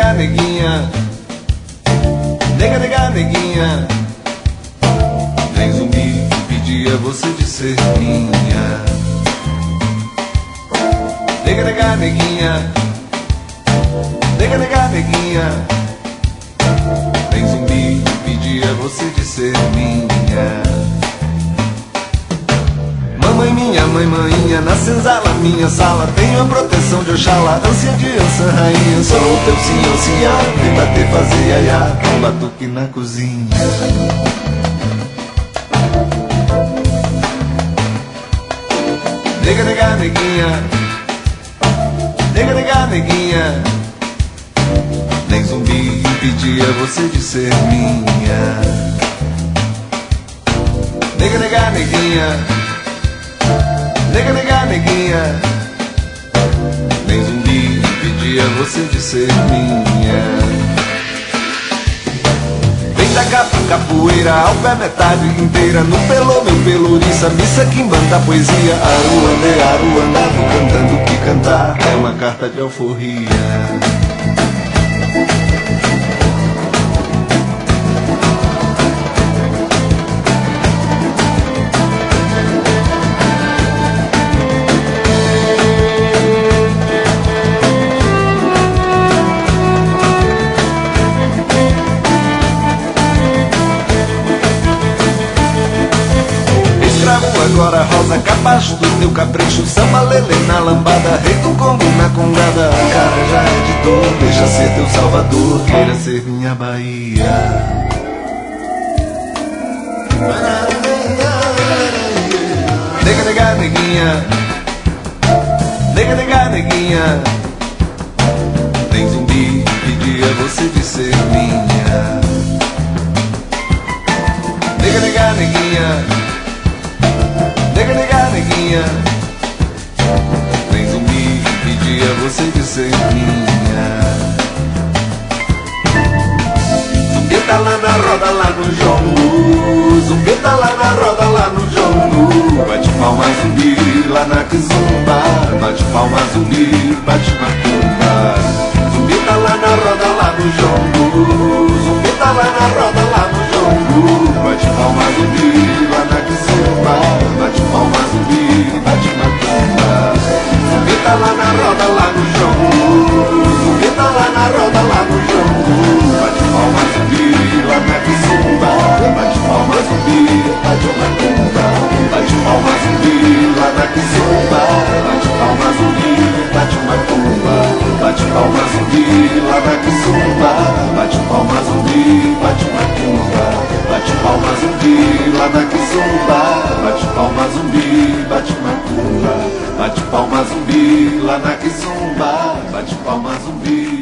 nega, neguinha. Nega, nega, neguinha. Vem zumbi que pedia você de ser minha. Nega, nega, neguinha. Nega, nega, neguinha. Vem zumbi que pedia você de ser minha. Mamãe minha, mãe maninha, na senzala minha sala tenho a proteção de Oxalá, ânsia de ança rainha. Sou o teu senhor, senhor, vem bater, fazer iaiá, com batuque na cozinha. Nega, nega, neguinha. Nega, nega, neguinha. Nem zumbi impedia você de ser minha. Nega, nega, neguinha. Nega, nega, neguinha. Nem zumbi impedia você de ser minha. Vem da capa, capoeira, ao pé metade inteira. No pelô, meu pelouriça, missa, quimbanda, poesia. Aruanda, vou cantando que cantar é uma carta de alforria. Agora rosa, capacho do teu capricho, samba lelê na lambada, rei do Congo na congada. A cara já é de dor, deixa ser teu salvador, queira ser minha Bahia. Nega, nega, neguinha. Nega, nega, neguinha. Nem zumbi pedia você de ser minha. Nega, nega, neguinha. Nega, nega, neguinha. Nem zumbi pedia você de ser minha. Zumbi tá lá na roda, lá no jongo. Zumbi tá lá na roda, lá no jongo. Bate palma, zumbi, lá na kizumba. Bate palma, zumbi, bate macumba. Zumbi tá lá na roda, lá no jongo. Zumbi tá lá na roda, lá no jongo. Bate palma, zumbi, lá na kizumba. Bate palma, zumbi, bate macumba. Zumbi tá lá na roda, lá no jongo. Zumbi tá lá na roda, lá no jongo. Bate palma, zumbi, lá na kizumba. Bate palma, zumbi, bate macumba. Bate palma, zumbi, lá na kizumba. Bate palma, zumbi, bate macumba. Bate palma, zumbi, lá na kizumba. Bate palma, zumbi, bate macumba. Bate palma, zumbi, lá na kizumba. Bate palma, zumbi, bate macumba. Bate palma, zumbi, lá na kizumba. Bate palma, zumbi.